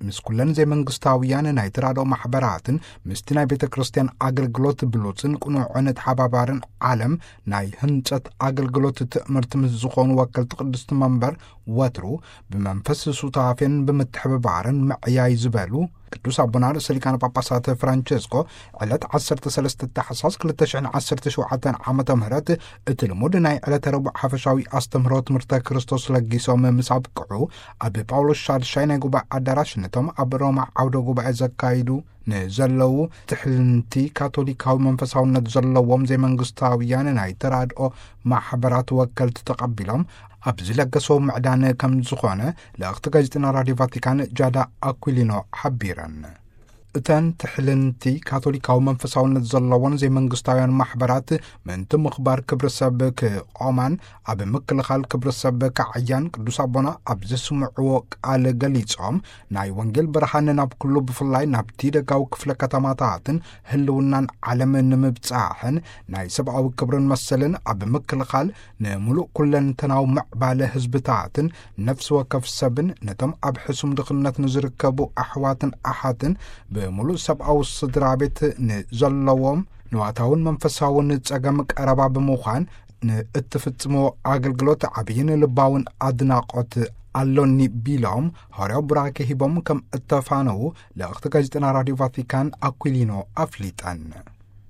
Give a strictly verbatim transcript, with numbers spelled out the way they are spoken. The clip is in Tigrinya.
مسكولن زي منغستاويان ناي ترادو محبراتن مستناي بيت كريستيان أغلغلوت بلوتن كنو عنت حبابارن عالم ناي هنصت أغلغلوت تأمرت مزخون وكلت قدست منبر وترو بمنفس سوطافين بمتحببارن معياي زبالو ቅዱስ አቡነ ርእሰ ሊቃነ ጳጳሳት ፍራንቼስኮ ዕለት ዓሰርተ ሰለስተ ታሕሳስ ክልተ ሽሕን ዓሰርተ ሸውዓተ ዓመተ ምህረት እቲ ልሙድ ናይ ዕለተ ረቡዕ ሓፈሻዊ ኣስተምህሮ ትምህርተ ክርስቶስ ለጊሶም ምስ ኣብቅዑ ኣብ ጳውሎስ ሻድሻይ ናይ ጉባኤ ኣዳራሽ ነቶም ኣብ ሮማ ዓውደ ጉባኤ ዘካይዱ ንዘለዉ ትሕልንቲ ካቶሊካዊ መንፈሳውነት ዘለዎም ዘይመንግስታውያን ናይ ተራድኦ ማሕበራት ወከልቲ ተቐቢሎም ኣብ ዝለገሶም ምዕዳን ከም ዝኾነ ለእኽቲ ጋዜጠና ራድዮ ቫቲካን ጃዳ አኩሊኖ ሓቢረን እተን ትሕልንቲ ካቶሊካዊ መንፈሳውነት ዘለዎን ዘይመንግስታውያን ማሕበራት ምእንቲ ምኽባር ክብረ ሰብ ክቆማን ኣብ ምክልኻል ክብረ ሰብ ክዓያን ቅዱስ ኣቦና ኣብ ዝስምዕዎ ቃል ገሊፆም ናይ ወንጌል ብርሃን ናብ ኩሉ ብፍላይ ናብቲ ደጋዊ ክፍለ ከተማታትን ህልውናን ዓለምን ንምብፃሕን ናይ ሰብኣዊ ክብርን መሰልን ኣብ ምክልኻል ንምሉእ ኩለንተናዊ ምዕባለ ህዝብታትን ነፍሲ ወከፍ ሰብን ነቶም ኣብ ሕሱም ድኽነት ንዝርከቡ ኣሕዋትን ኣሓትን ሙሉእ ሰብኣዊ ስድራ ቤት ንዘለዎም ንዋታውን መንፈሳውን ጸገም ቀረባ ብምዃን ንእትፍጽሞ ኣገልግሎት ዓብይን ልባውን ኣድናቆት ኣሎኒ ቢሎም ሐዋርያው ቡራኬ ሂቦም ከም እተፋነው ለእኽቲ ጋዜጠና ራድዮ ቫቲካን አኩሊኖ ኣፍሊጠን